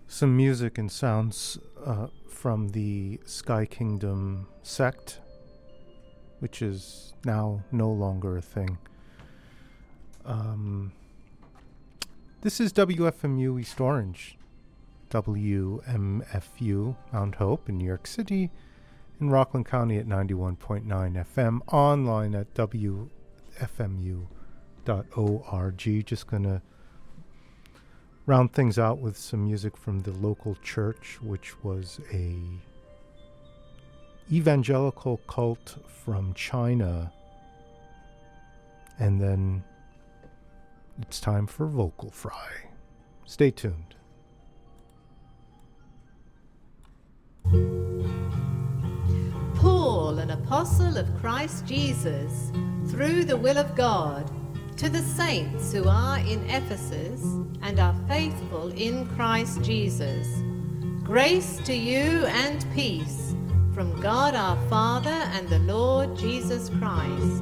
Some music and sounds from the Sky Kingdom sect, which is now no longer a thing. This is WFMU East Orange, WMFU Mount Hope in New York City, in Rockland County at 91.9 FM, online at WFMU.org. Just going to round things out with some music from the local church, which was a evangelical cult from China. And then it's time for Vocal Fry. Stay tuned. Paul, an apostle of Christ Jesus, through the will of God, to the saints who are in Ephesus and are faithful in Christ Jesus. Grace to you and peace from God our Father and the Lord Jesus Christ.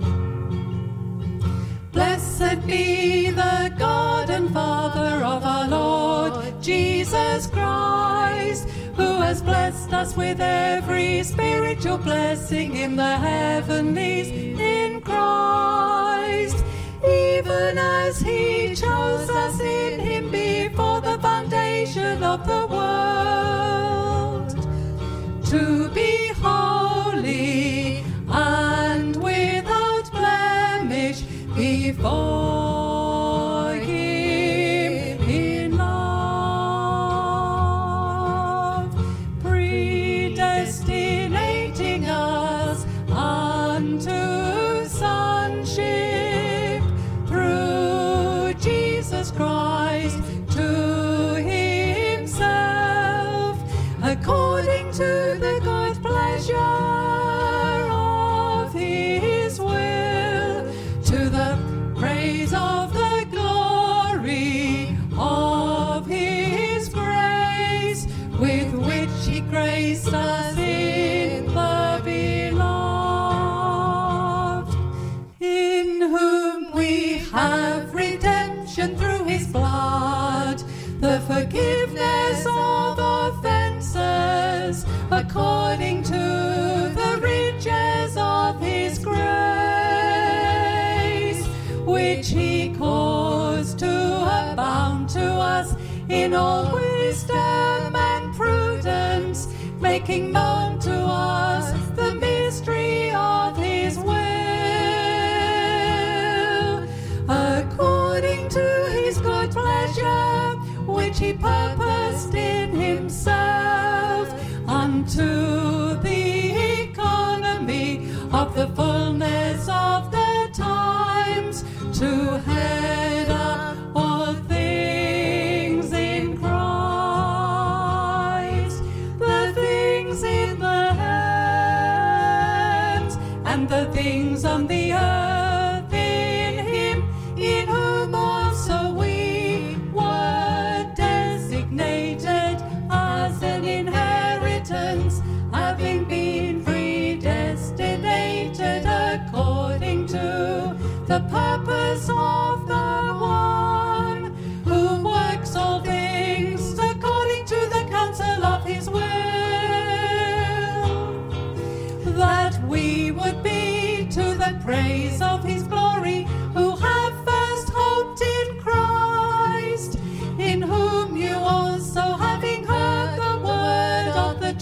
Blessed be the God and Father of our Lord Jesus Christ, who has blessed us with every spiritual blessing in the heavenlies in Christ, even as he chose us in him before the foundation of the world, to be holy and without blemish before him in love, predestinating us unto sonship through Jesus Christ to himself, according to the good pleasure of his will, to the praise of the glory of his grace, with which he graced us in the beloved, in whom we have redemption through his blood, the forgiveness of offenses, according to the riches of his grace, which he caused to abound to us in all wisdom and prudence, making known to us the mystery of his will, according to his good pleasure, which he purposed in himself, unto the economy of the fullness of the times, to head up all things in Christ, the things in the heavens and the things on the earth, in him, in whom also we were designated as an inheritance, having been predestinated according to the purpose of the one who works all things according to the counsel of his will, that we would be to the praise of his glory, who have first hoped in Christ, in whom you also, having heard the word of the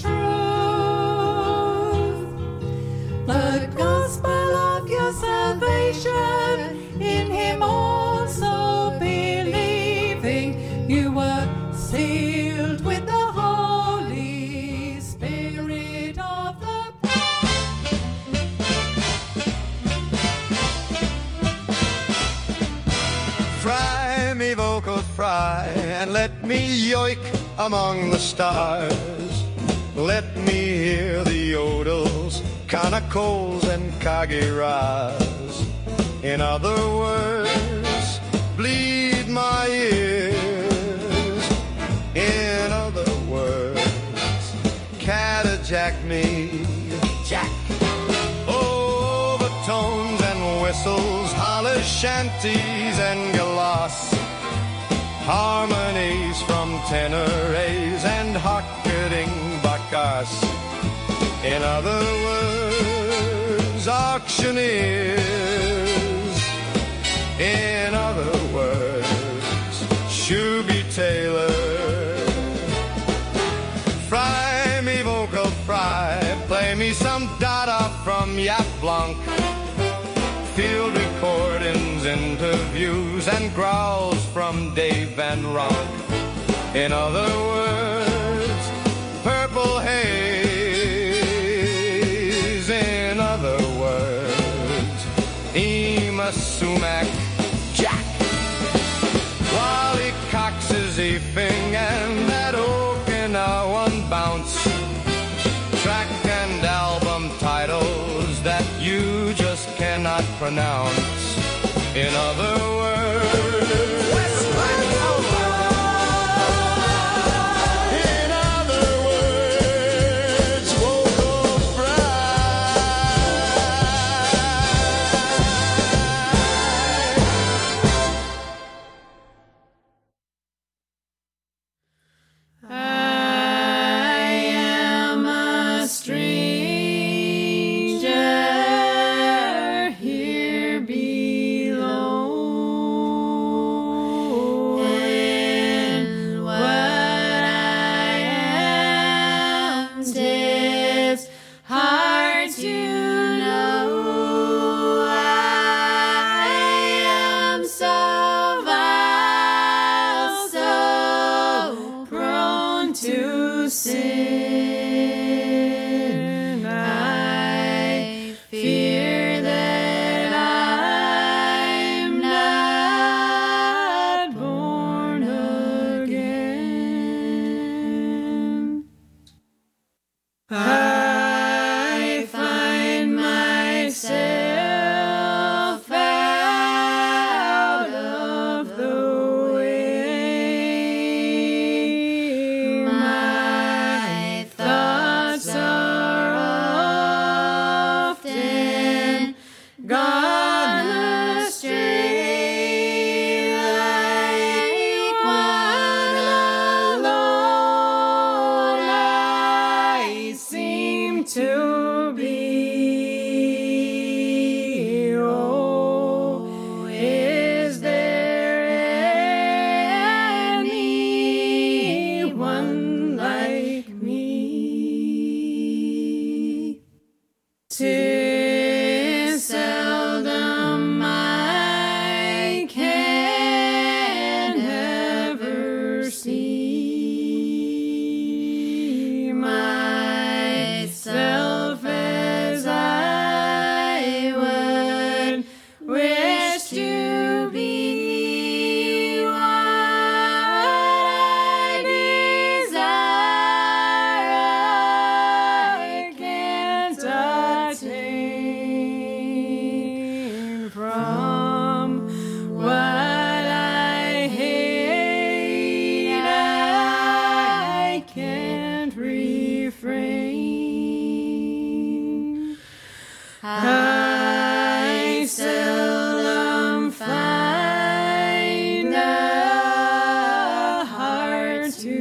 truth, the gospel of your salvation, in him also believing, you were sealed with the Holy Spirit of the Fry me vocal fry, and let me yoik among the stars. Let me hear the yodels, canacols, and kagiras. In other words, bleed my ears. In other words, catajack me. Jack. Overtones and whistles, holler shanties and galoss. harmonies from tenores and harkening baccas. In other words, auctioneers. In other words, Shooby Taylor. Fry me vocal fry, play me some dada from Yap Blanc. Field recordings, interviews, and growls from Dave Van Ronk. In other words, purple haze. In other words, Ema Sumac Jack. Wally Cox is eeping and that Okinawan bounce. Track and album titles that you just cannot pronounce. In other words, in other words, vocal fry. I am a stranger here below, and what I am 'tis hard to know. I am so vile, so prone to sin. I fear that I'm not born again. I find myself out of the way. My thoughts are often gone astray, like one alone I seem to be. Oh, is there anyone like me? 'Tis seldom I can ever see myself as I would wish to be. What I desire I can't attain. From what I hate I can't refrain. I seldom find a heart to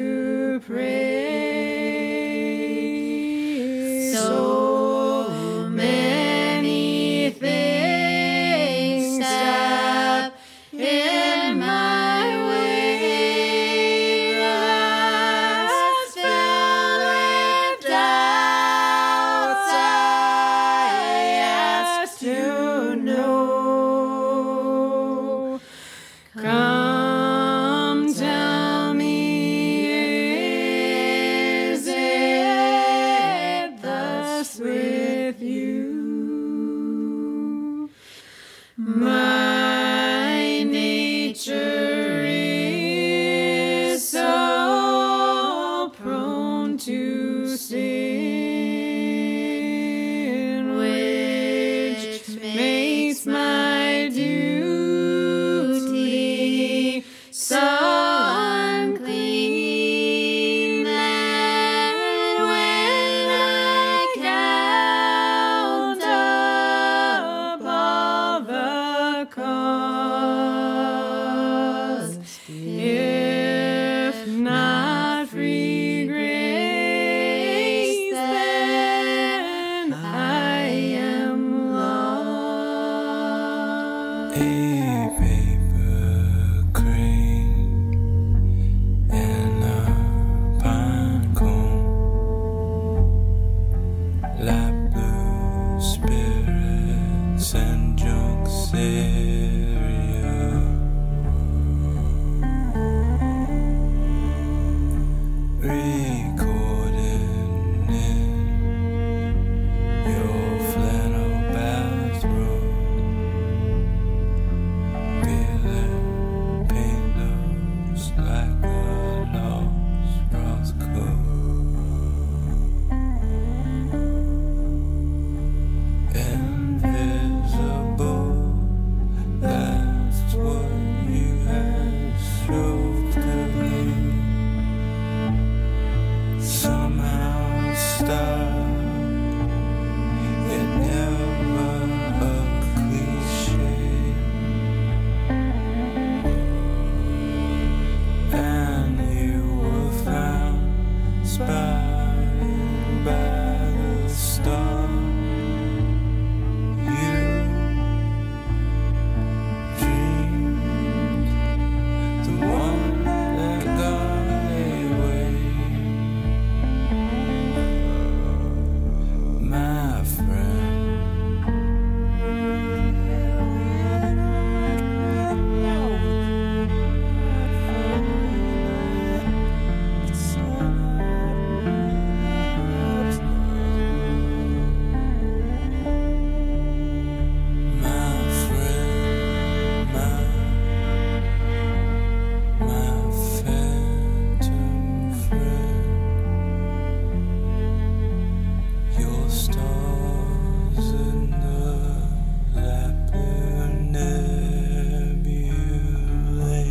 pray. So many things step in my way. That's filled with doubts I ask to know. Come tell me recording in your flannel bathroom, peeling paint like a lost Roscoe. Invisible, that's what you had strove to be. Somehow stop, yet never a cliche. And you were found spying by the star. You dreamed the one that got away. My friend, my friend, my phantom friend. Your stars in the Lapland nebulae.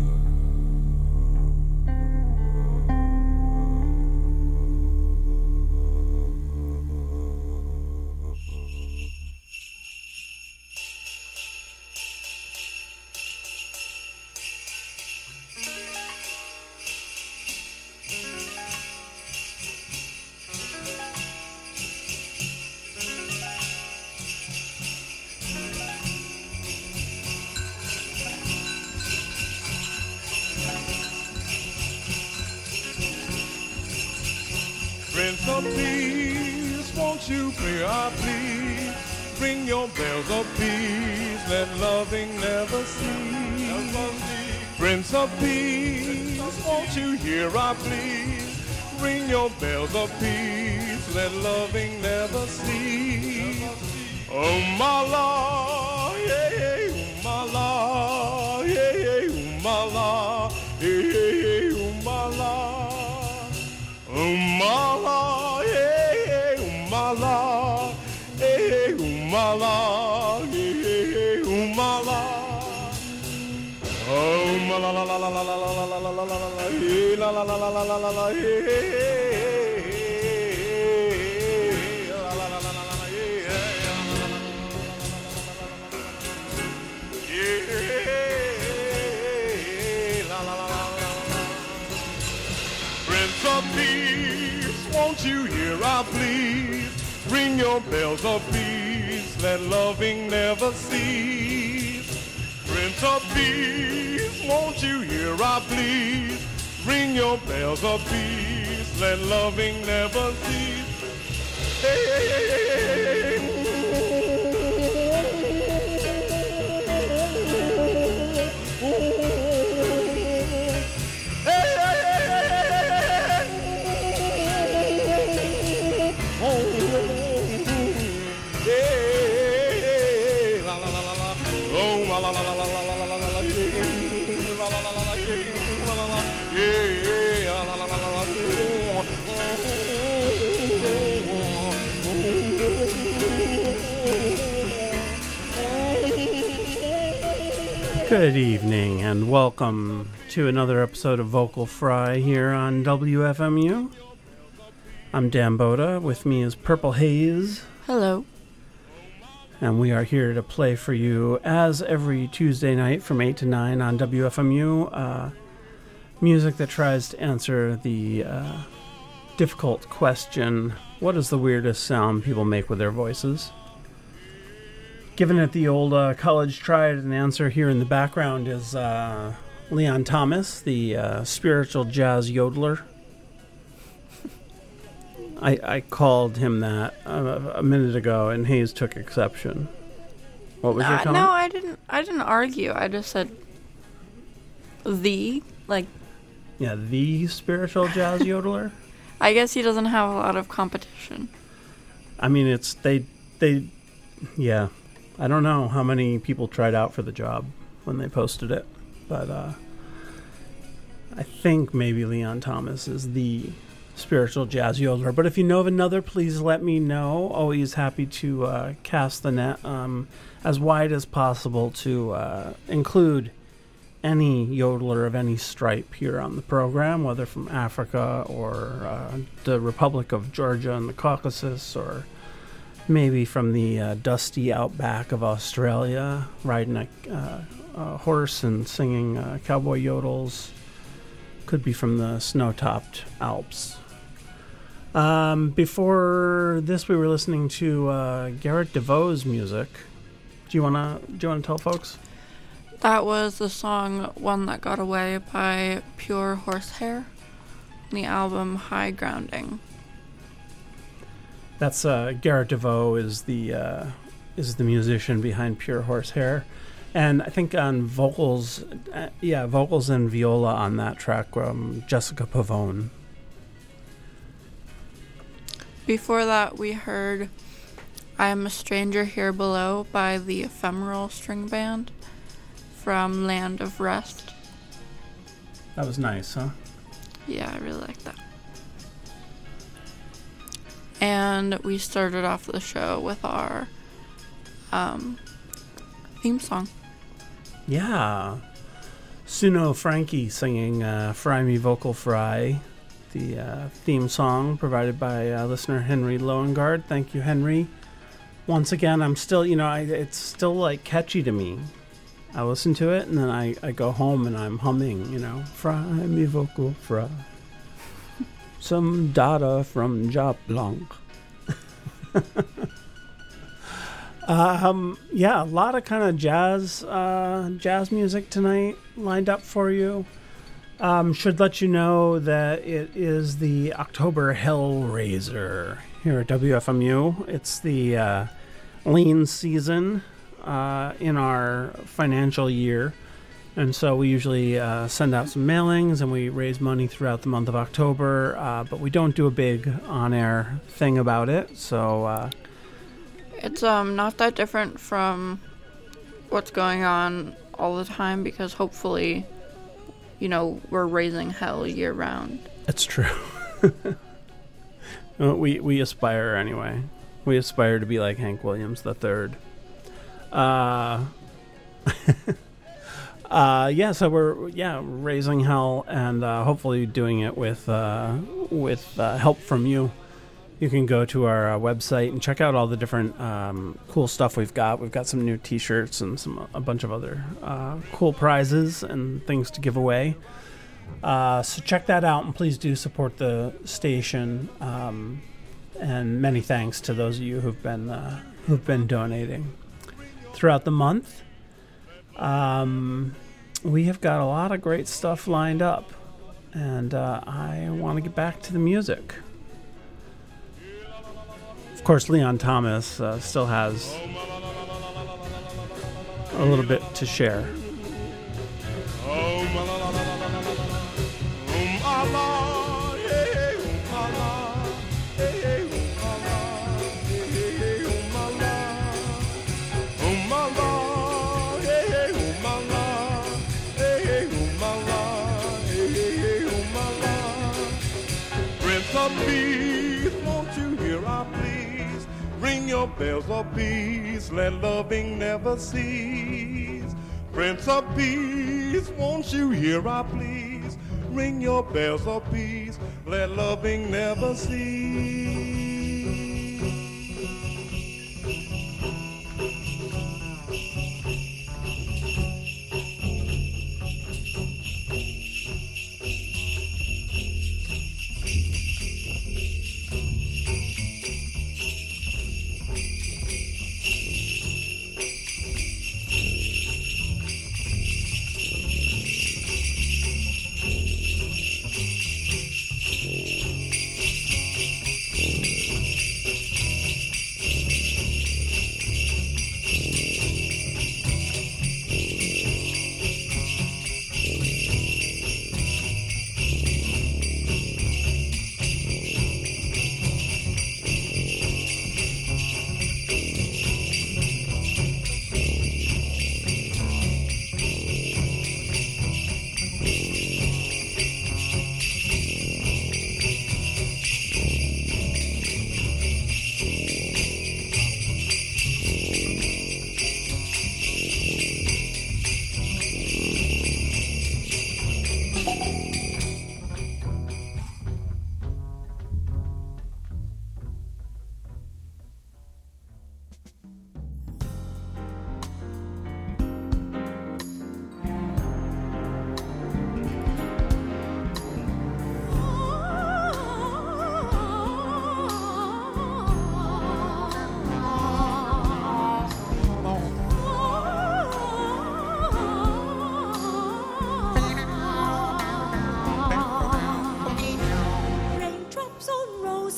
Prince of Peace, won't you play our please? Ring your bells of peace, let loving never cease. Prince of Peace, won't you hear our pleas? Ring your bells of peace, let loving never cease. Oh my Lord, yeah, yeah, oh my Lord, yeah, yeah, oh my Lord, yeah, yeah, yeah, oh my Lord. Oh my Lord, yeah, yeah, oh my Lord, yeah, yeah, oh my Lord, yeah, yeah, yeah, oh my Lord. Oh my la la la la la la la la la la la la la, yeah, la la la la la la la la, yeah, la la la la la la, yeah, la la la la la. Prince of Peace, won't you hear our pleas? Ring your bells of peace, let loving never cease. Prince of Peace, won't you hear our pleas? Ring your bells of peace, let loving never cease. Hey, hey, hey, hey, hey, hey. Good evening and welcome to another episode of Vocal Fry here on WFMU. I'm Dan Boda. With me is Purple Haze. Hello. And we are here to play for you, as every Tuesday night from 8 to 9 on WFMU, music that tries to answer the difficult question, what is the weirdest sound people make with their voices? Giving it the old college try, an answer here in the background is Leon Thomas, the spiritual jazz yodeler. I called him that a minute ago, and Hayes took exception. What was your comment? No, I didn't argue. I just said Yeah, the spiritual jazz yodeler. I guess he doesn't have a lot of competition. I mean, it's they yeah. I don't know how many people tried out for the job when they posted it, but I think maybe Leon Thomas is the spiritual jazz yodeler. But if you know of another, please let me know. Always happy to cast the net as wide as possible to include any yodeler of any stripe here on the program, whether from Africa or the Republic of Georgia and the Caucasus, or maybe from the dusty outback of Australia, riding a horse and singing cowboy yodels. Could be from the snow-topped Alps. Before this, we were listening to Garrett DeVoe's music. Do you wanna tell folks? That was the song One That Got Away by Pure Horsehair, the album High Grounding. That's Garrett DeVoe is the musician behind Pure Horsehair, and I think on vocals, vocals and viola on that track, Jessica Pavone. Before that, we heard I Am a Stranger Here Below by the Ephemeral String Band from Land of Rest. That was nice, huh? Yeah, I really like that. And we started off the show with our theme song. Yeah. Suno Frankie singing Fry Me Vocal Fry, the theme song provided by listener Henry Loengard. Thank you, Henry. Once again, I'm still, it's still like catchy to me. I listen to it and then I go home and I'm humming, Fry Me Vocal Fry. Some data from Job Blanc. A lot of kind of jazz music tonight lined up for you. Should let you know that it is the October Hellraiser here at WFMU. It's the lean season in our financial year. And so we usually send out some mailings and we raise money throughout the month of October, but we don't do a big on-air thing about it. So it's not that different from what's going on all the time, because hopefully, we're raising hell year round. It's true. we aspire anyway. We aspire to be like Hank Williams III. So we're raising hell and hopefully doing it with help from you. You can go to our website and check out all the different cool stuff we've got. We've got some new T-shirts and a bunch of other cool prizes and things to give away. So check that out, and please do support the station. And many thanks to those of you who've been donating throughout the month. We have got a lot of great stuff lined up, and I want to get back to the music. Of course, Leon Thomas still has a little bit to share. Peace, won't you hear our pleas? Ring your bells of peace, let loving never cease. Prince of Peace, won't you hear our pleas? Ring your bells of peace, let loving never cease.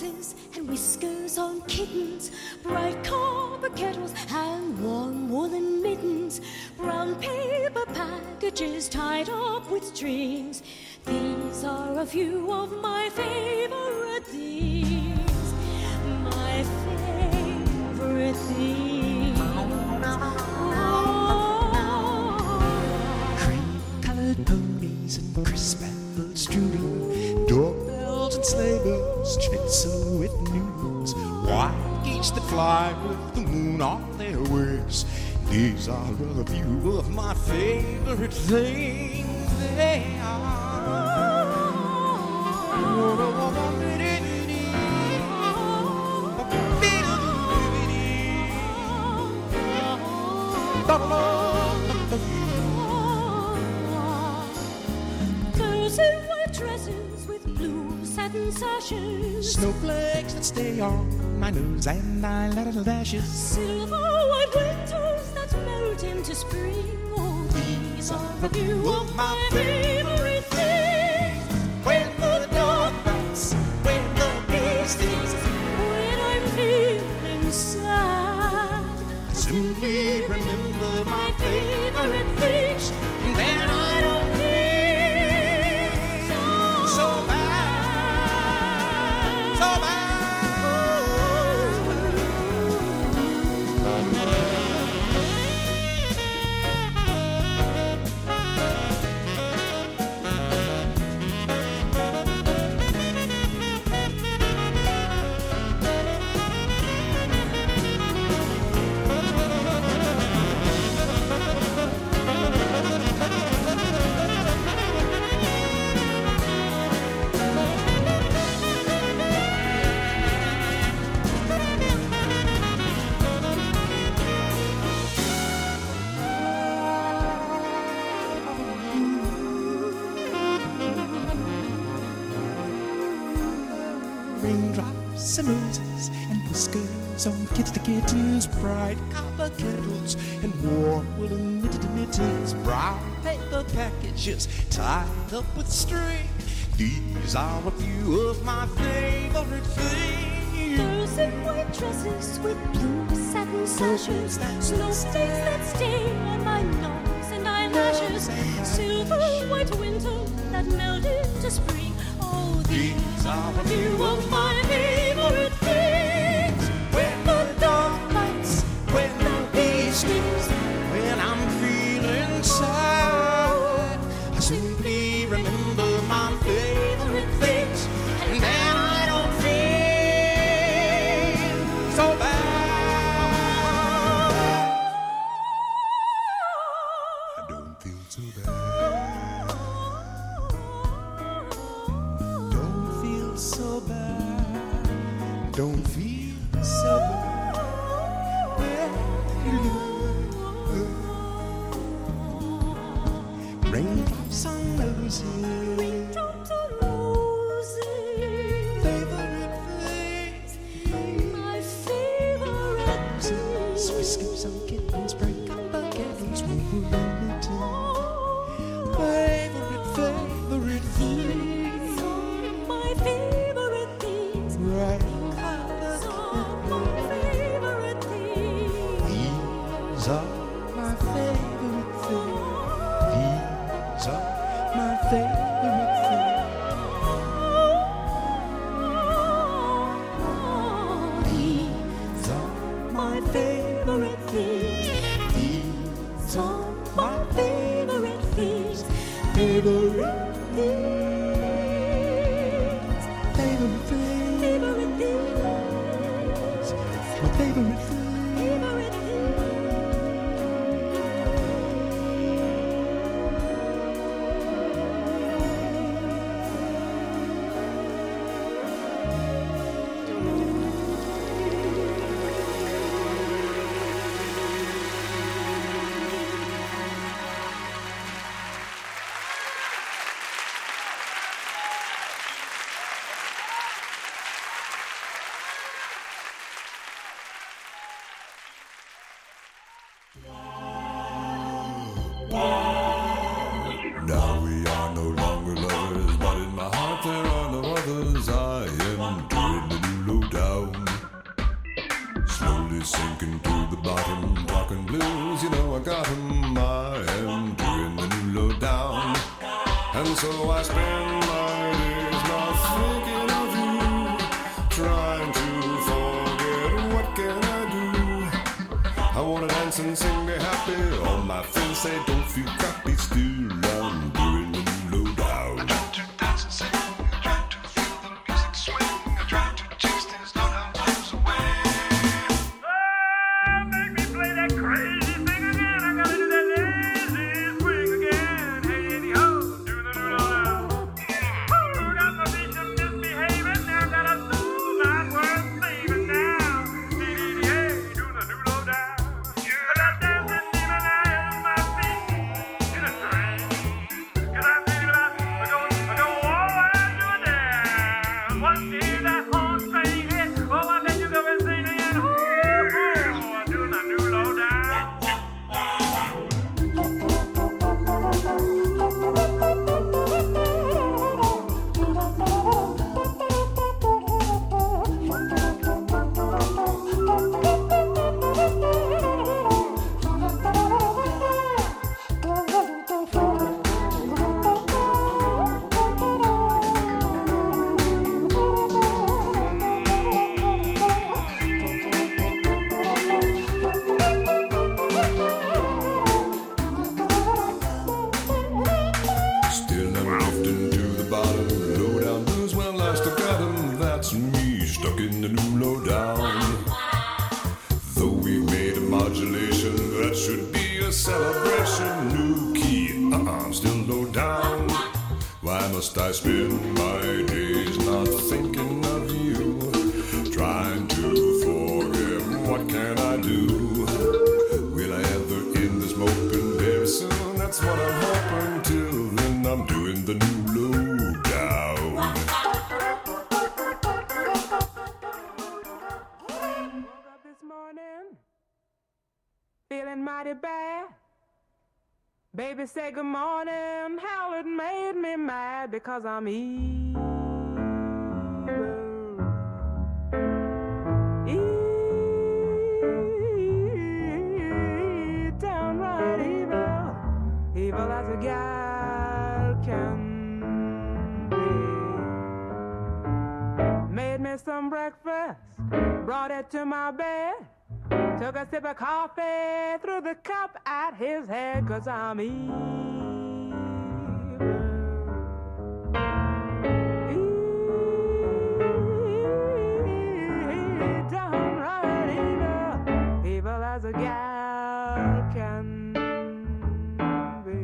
noses and whiskers on kittens, bright copper kettles and warm woolen mittens, brown paper packages tied up with strings. These are a few of my favorite things. My favorite things. Cream-colored ponies and crisp apple strudel, doorbells and sleigh bells, schnitzel with noodles, white geese that fly with the moon on their wings. These are a few of my favorite things. They are. Girls in white dresses with blue satin sashes, Snowflakes that stay on my nose and eyelashes, silver white winters that melt into spring. Oh, these are a few of my favorite things. when the dog bites, when the bee stings, When I'm feeling sad, simply remember my favorite things, and then I don't feel so bad, so bad. Raindrops and roses and whiskers on kittens, bright copper kettles and warm woolen knitted mittens, brown paper packages tied up with string. These are a few of my favorite things. girls in white dresses with blue satin sashes, snowflakes that stay on my nose and eyelashes, silver white winter that melt into spring. Oh, these are a few of my favorite things. When the dog bites, when the bee stings, when I'm feeling sad, I simply remember my favorite things, and then I don't feel so bad. I don't feel so bad. Don't feel so bad. Don't feel so bad. Raindrops on roses. Raindrops on roses. Favorite things. My favorite things. Whiskers on kittens, bright copper kettles, warm mittens. Favorite things. My favorite things. Bright These copper are my favorite things. These are my favorite things. These are my favorite things. These are my favorite things. These are my favorite things. Favorite Things. favorite things. Favorite things. My favorite things. Favorite things. Now we are no longer lovers, but in my heart there are no others. I am doing the new slowly sinking to the bottom. Talking blues, you know I got 'em. I am doing the new low down. And so I spend my days not thinking of you, trying to forget. What can I do? I wanna dance and sing, be happy. All my friends say don't feel crappy. Still I'm doing the new low down. I try to dance and sing, I try to feel the music swing, I try to chase these low down blues away. Oh, make me play that crazy thing again. I gotta do that lazy swing again. Hey, any ho, do the new low down. Oh, got my bishop misbehaving. Now got a soul not worth saving now. Hey, do the new low down. That dancing demon at my feet in a train. Cause I'm thinking about I go all out to a dance. Once you hear that horn train hit, oh, I bet you go and sing again. Oh, I'm doing the new low down. Still I'm drifting to the bottom. Low down blues, well, last I got 'em. That's me, stuck in the new low down. Though we've made a modulation, that should be a celebration. New key, still low down. Why must I spend my days not thinking of you? Trying to forget, what can I do? Will I ever end this moping very soon? That's what I'm hoping. Till then I'm doing the new low down. Woke up this morning, feeling mighty bad. Baby said good morning, how it made me mad because I'm evil. Downright evil, evil as a gal can be. Made me some breakfast, brought it to my bed. Took a sip of coffee, threw the cup at his head, 'cause I'm evil. Downright evil, evil as a gal can be.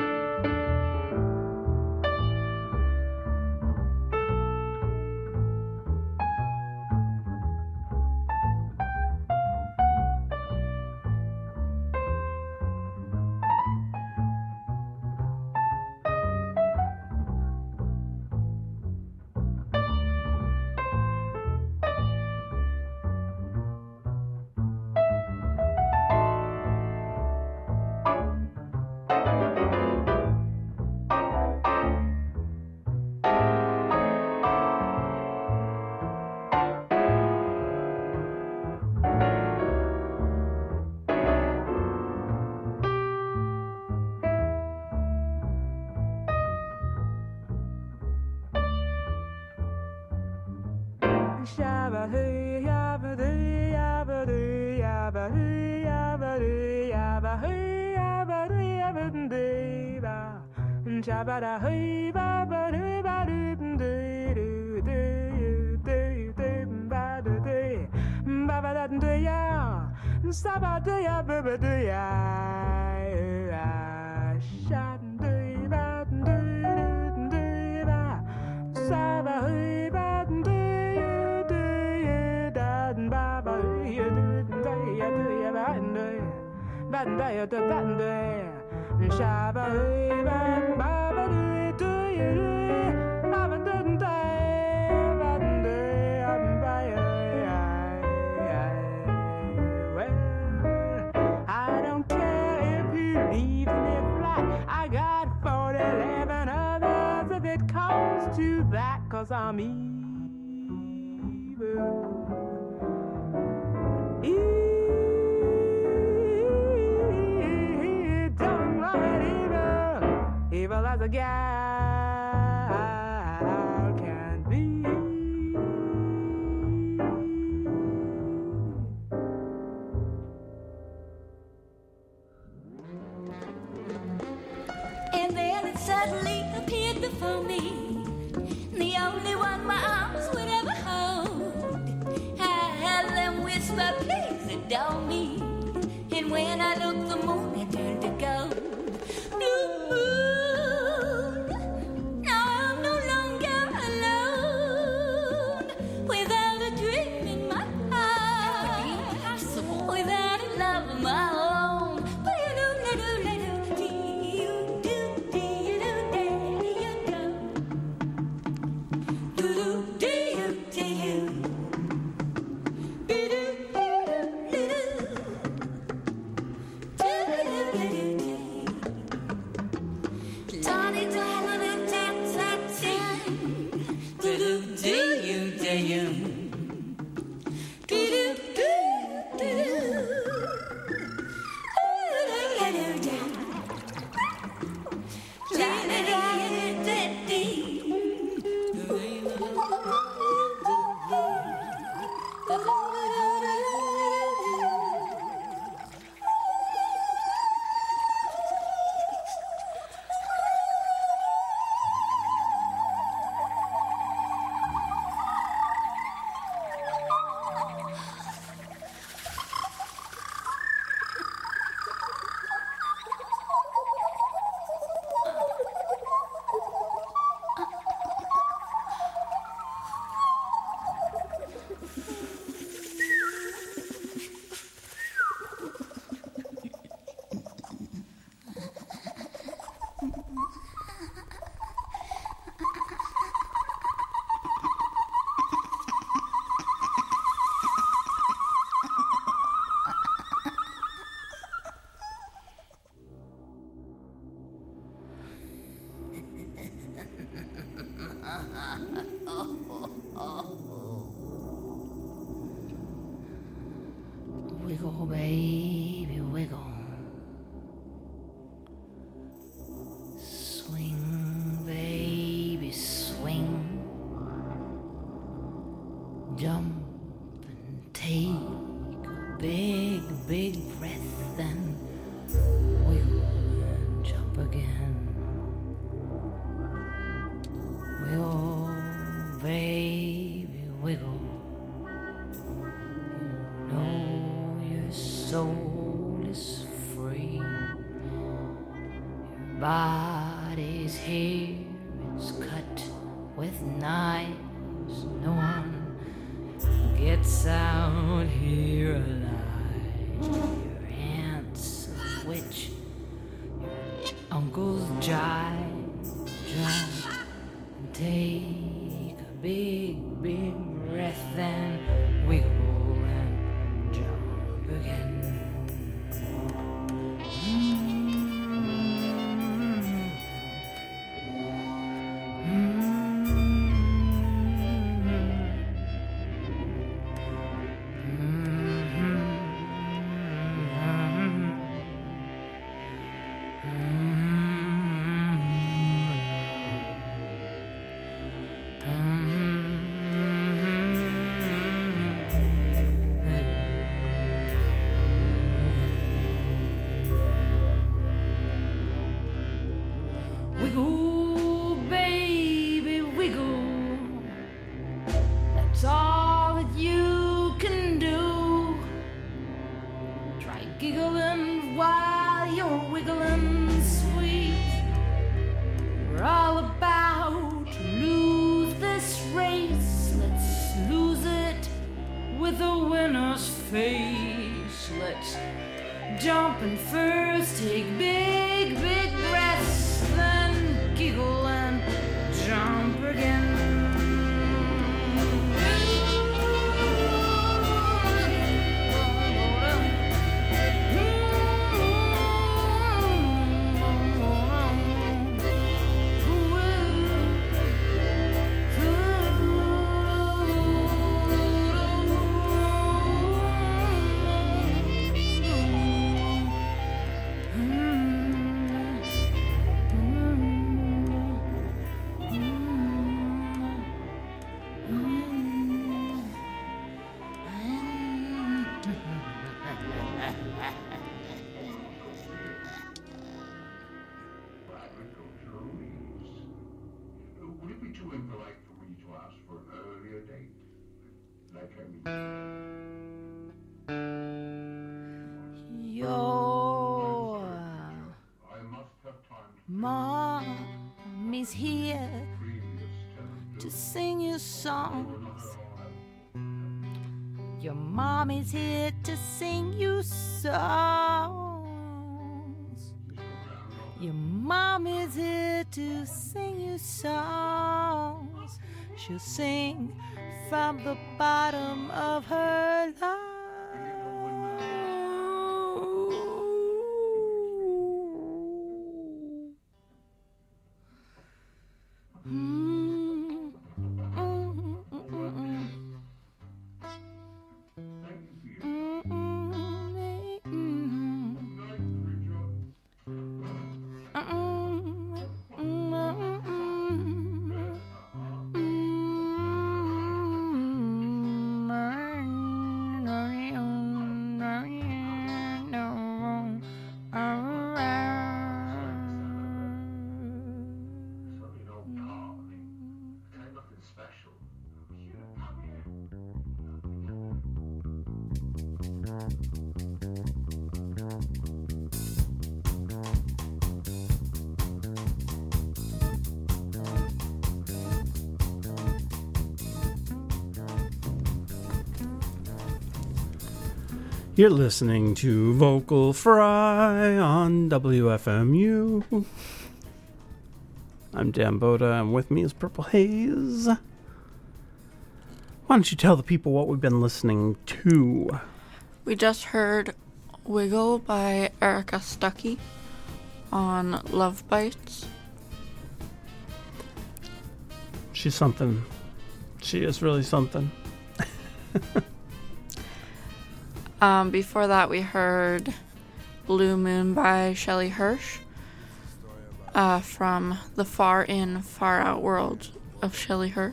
To that, 'cause I'm evil. Evil. as a gal can be. And then it suddenly appeared before me, the only one my arms would ever hold. I had them whisper, please adore me. And when I looked, the moon had turned to gold. Blue moon, now I'm no longer alone. Without a dream in my heart, it would be impossible. Without a love of my own. Wiggle, baby, wiggle. Swing, baby, swing. Jump and take a big, big breath, then wiggle and jump again. Wiggle, baby, wiggle. You know your soul is free. Your body's here, it's cut with knives. No one gets out here alive. Your aunts, of which your uncles jive, jump and take a big, big breath and wiggle and jump again. Wiggle, baby, wiggle. That's all that you can do. Try giggling while you're wiggling, sweet. We're all about to lose this race. Let's lose it with a winner's face. Let's jump and first take big, big breaths, then giggle and jump again. Your mom is here to sing you songs. Your mom is here to sing you songs. Your mom is here to sing you songs. She'll sing from the bottom of her lungs. You're listening to Vocal Fry on WFMU. I'm Dan Boda, and with me is Purple Haze. Why don't you tell the people what we've been listening to? We just heard Wiggle by Erica Stuckey on Love Bites. She's something. She is really something. Before that, we heard Blue Moon by Shelley Hirsch from the Far In, Far Out world of Shelley Hirsch.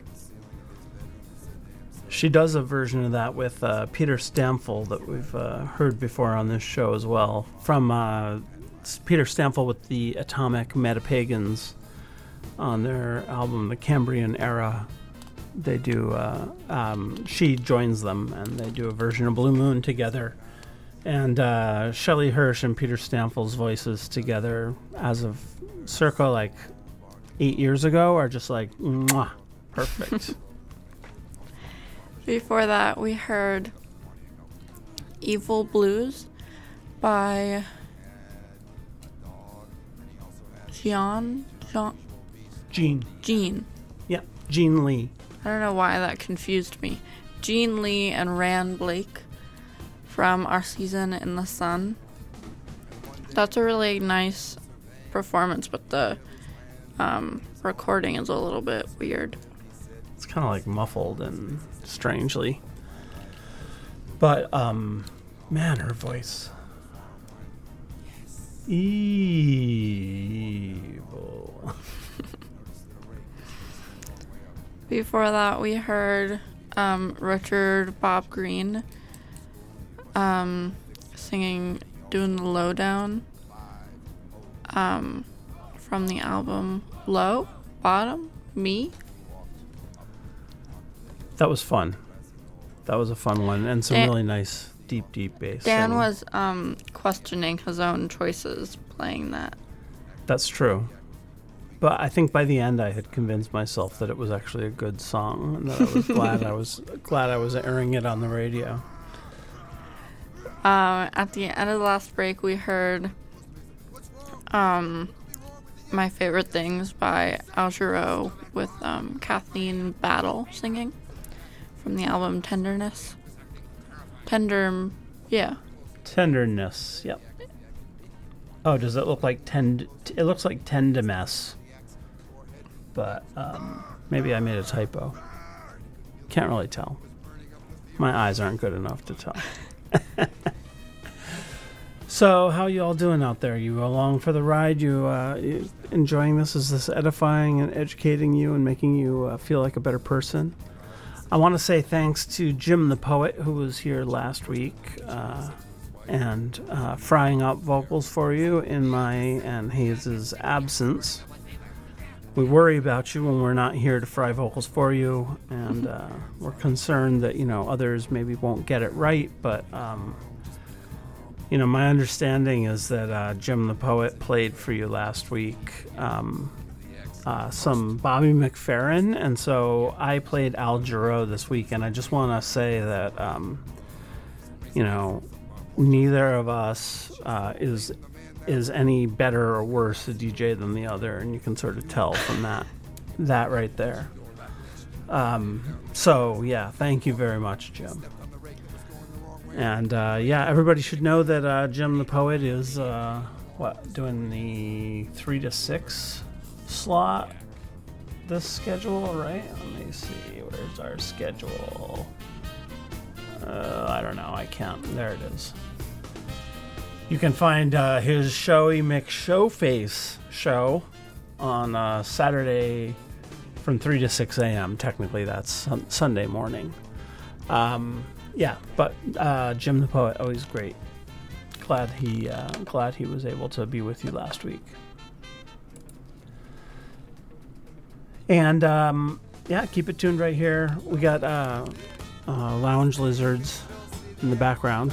She does a version of that with Peter Stamfel that we've heard before on this show as well. From Peter Stamfel with the Atomic Metapagans on their album The Cambrian Era. They do, she joins them and they do a version of Blue Moon together. And Shelley Hirsch and Peter Stamfel's voices together as of circa like 8 years ago are just like, mwah, perfect. Before that, we heard Evil Blues by Jean. Yeah, Jean Lee. I don't know why that confused me. Jean Lee and Rand Blake from Our Season in the Sun. That's a really nice performance, but the recording is a little bit weird. It's kind of like muffled and strangely. But, man, her voice. Evil. Before that, we heard Richard Bob Green singing Doing the Lowdown from the album Low, Bottom, Me. That was fun. That was a fun one, and some really nice deep bass. Dan was questioning his own choices playing that. That's true. But I think by the end I had convinced myself that it was actually a good song, and that I was glad I was airing it on the radio. At the end of the last break, we heard My Favorite Things by Al Jarreau with Kathleen Battle singing from the album Tenderness. Tenderness, yep. Oh, does it look like it looks like Tenderness. But maybe I made a typo. Can't really tell. My eyes aren't good enough to tell. So, how you all doing out there? You along for the ride? You enjoying this? Is this edifying and educating you and making you feel like a better person? I want to say thanks to Jim the Poet, who was here last week and frying up vocals for you in my and Hayes' absence. we worry about you when we're not here to fry vocals for you, and we're concerned that, others maybe won't get it right, but, my understanding is that Jim the Poet played for you last week some Bobby McFerrin, and so I played Al Jarreau this week, and I just want to say that, neither of us is any better or worse a DJ than the other, and you can sort of tell from that right there. So yeah, thank you very much, Jim. And everybody should know that Jim the Poet is doing the 3 to 6 slot this schedule, right? Let me see, where's our schedule? I don't know, I can't. There it is. You can find his Showy McShowface show on Saturday from 3 to 6 a.m. Technically, that's Sunday morning. But Jim the Poet, always great. Glad he was able to be with you last week. And keep it tuned right here. We got Lounge Lizards in the background.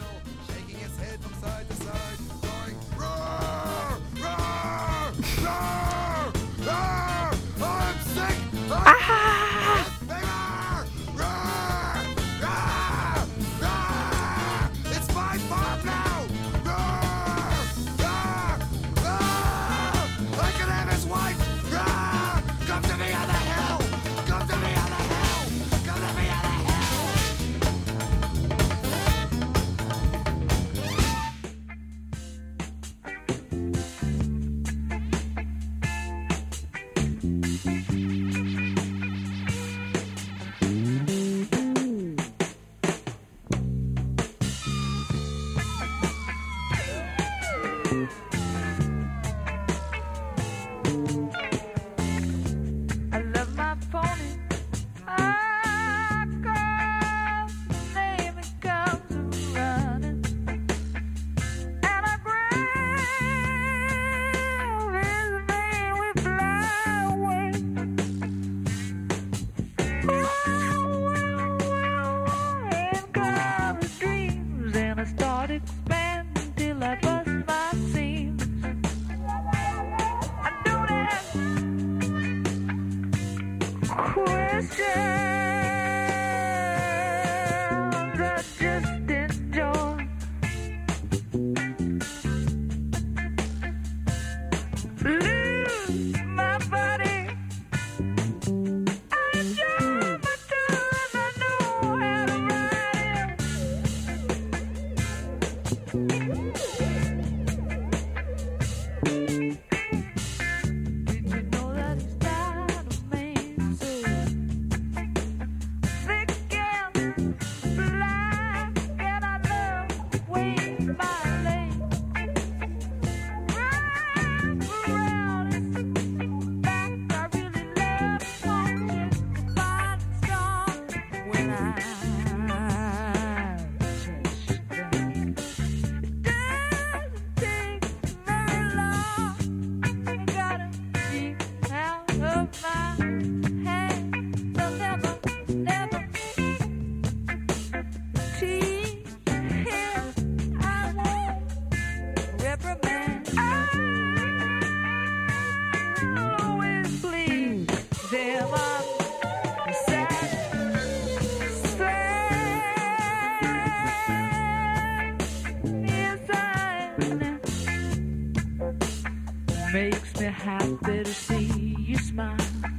Makes me happy to see you smile.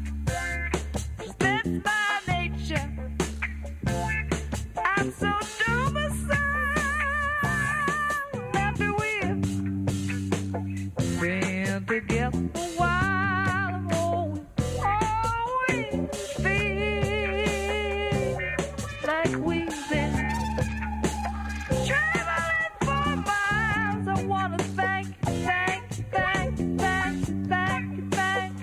That's my nature. I'm so domiciled. Happy we've been together a while. Always feel like we've been traveling for miles. I wanna thank you.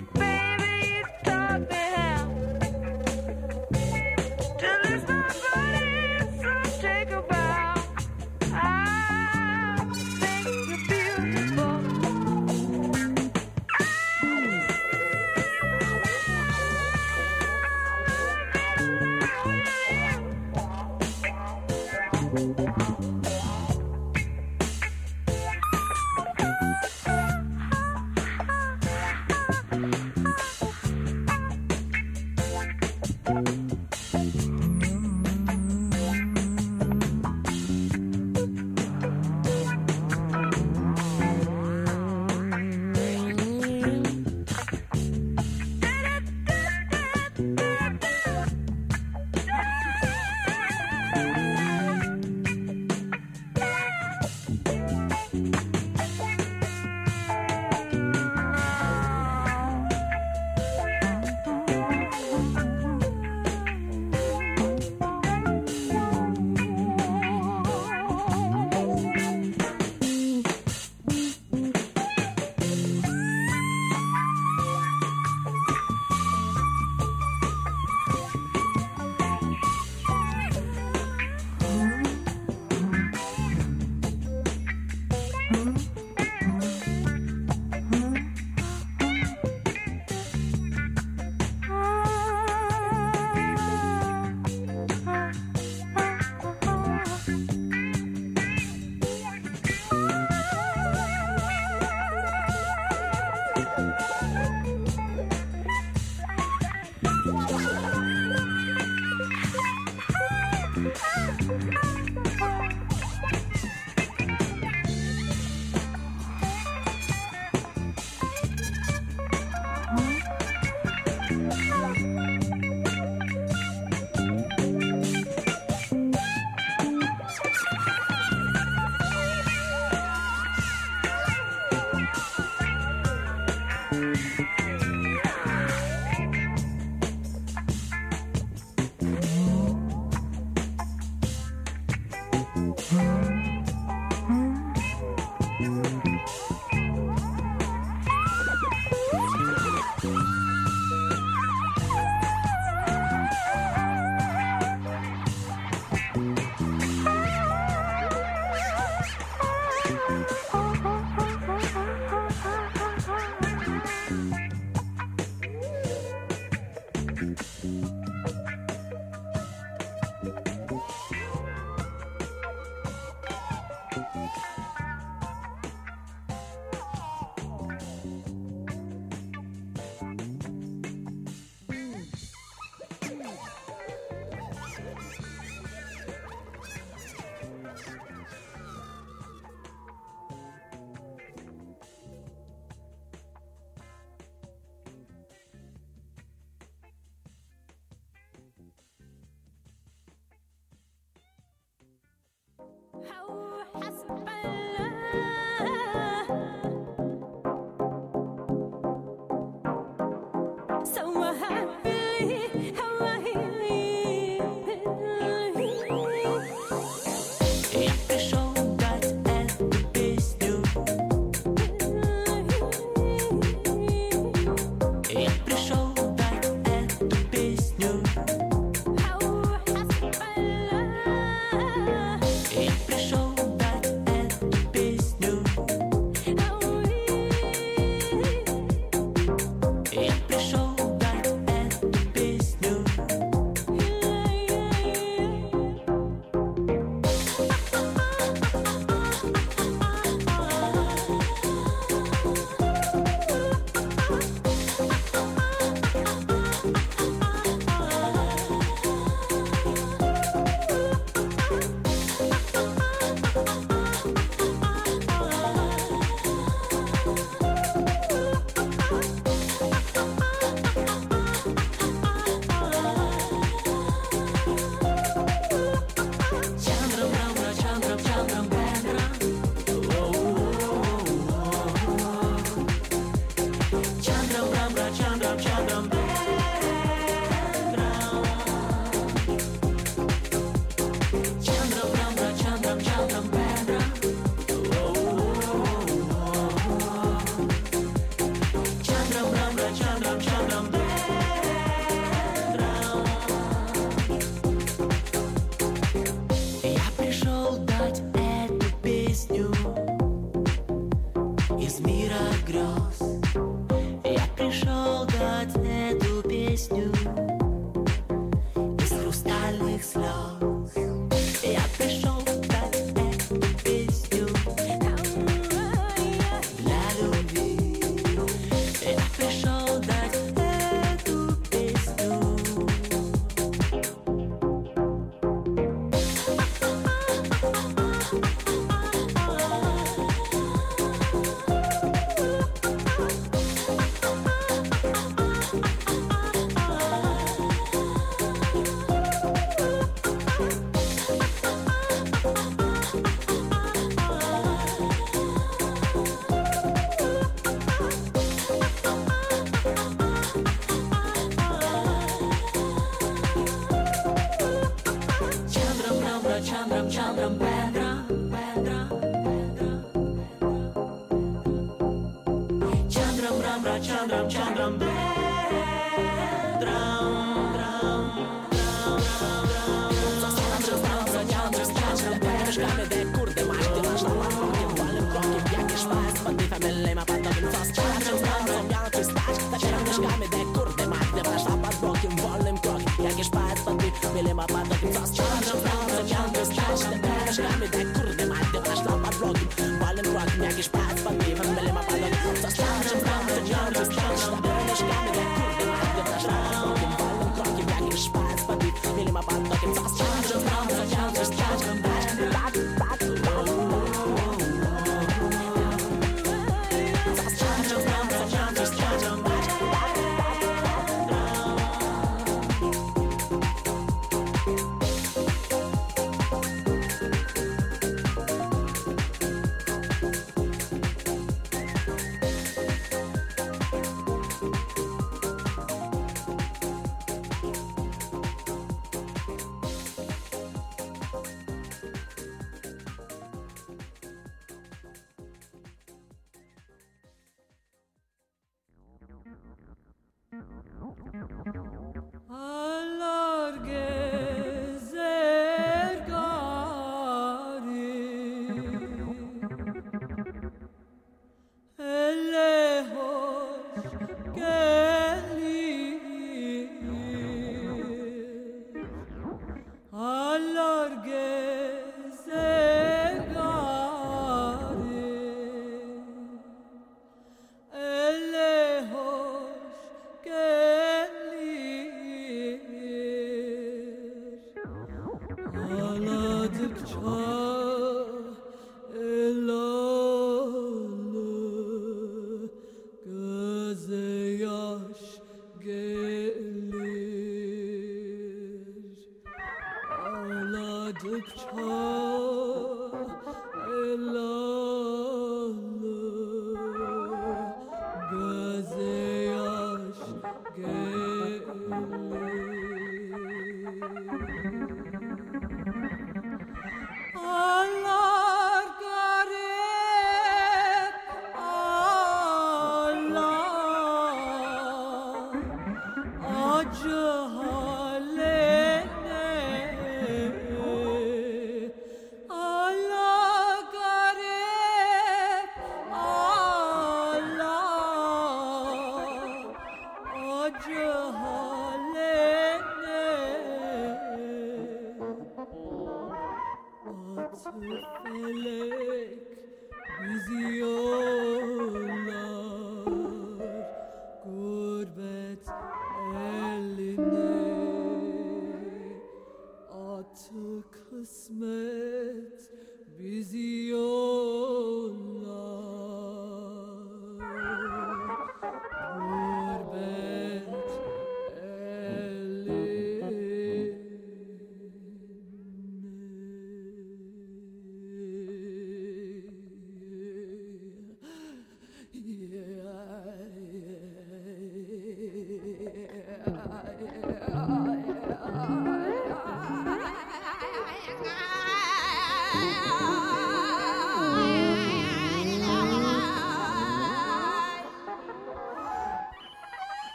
слез. Я пришел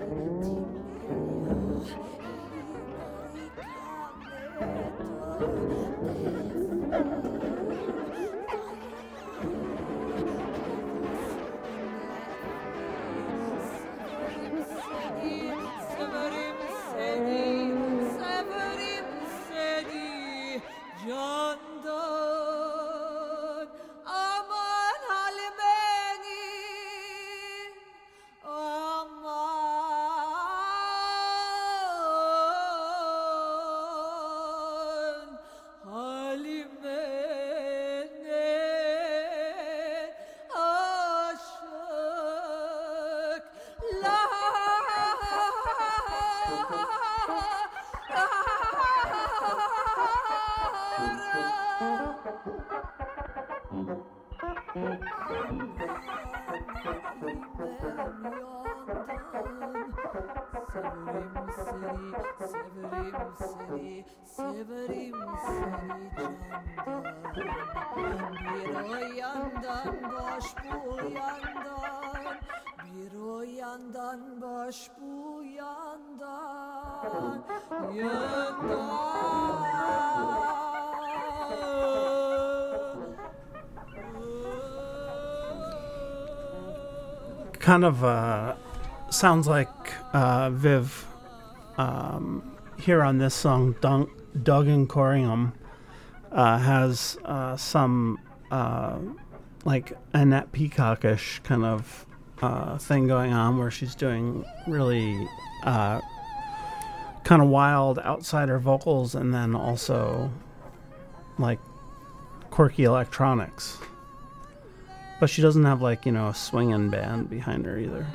Kind of sounds like Viv here on this song, Doggen Corringham, has some like Annette Peacockish kind of thing going on where she's doing really kind of wild outsider vocals and then also like quirky electronics. But she doesn't have, like, you know, a swinging band behind her either.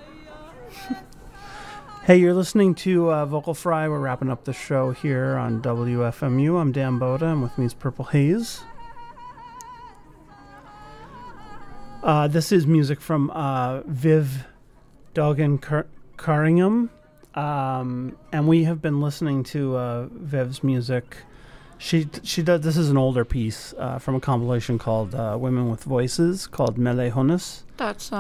Hey, you're listening to Vocal Fry. We're wrapping up the show here on WFMU. I'm Dan Boda, and with me is Purple Haze. This is music from Viv Doggen Corringham. And we have been listening to Viv's music. She does. This is an older piece from a compilation called "Women with Voices," called Mele Hunis. That's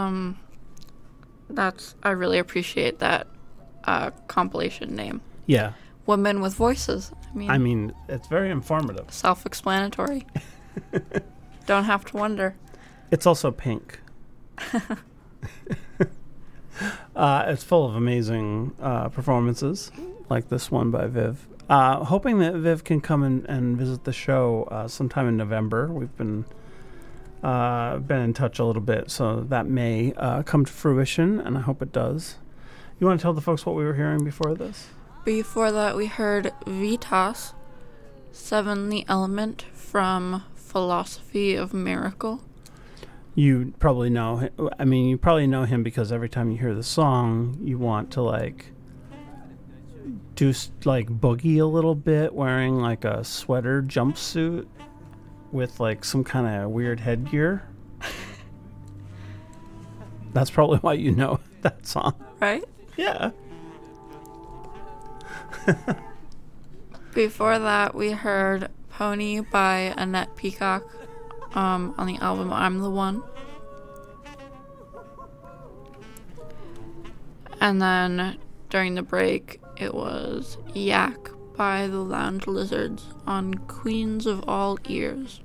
I really appreciate that compilation name. Yeah, Women with Voices. I mean, it's very informative. Self-explanatory. Don't have to wonder. It's also pink. It's full of amazing performances, like this one by Viv. Hoping that Viv can come and visit the show sometime in November. We've been in touch a little bit, so that may come to fruition, and I hope it does. You want to tell the folks what we were hearing before this? Before that, we heard Vitas, Seven the Element from Philosophy of Miracle. You probably know. You probably know him because every time you hear the song, you want to like do like boogie a little bit, wearing like a sweater jumpsuit with like some kind of weird headgear. That's probably why you know that song, right? Yeah. Before that, we heard Pony by Annette Peacock on the album I'm the One. And then during the break, it was Yak by the Lounge Lizards on Queens of All Ears.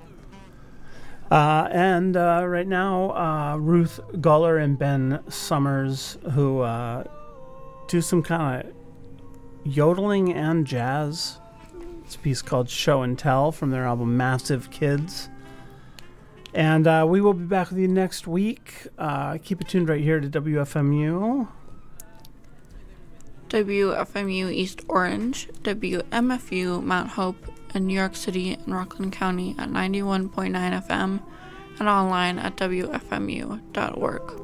And right now, Ruth Guller and Ben Summers, who do some kind of yodeling and jazz. It's a piece called Show and Tell from their album Massive Kids. And we will be back with you next week. Keep it tuned right here to WFMU. WFMU East Orange, WMFU Mount Hope, in New York City and Rockland County at 91.9 FM and online at WFMU.org.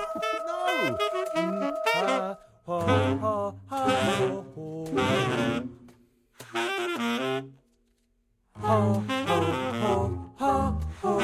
No. ho, ho, ho,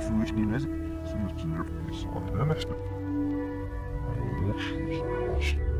Fürchterlich, so ist die Sonne.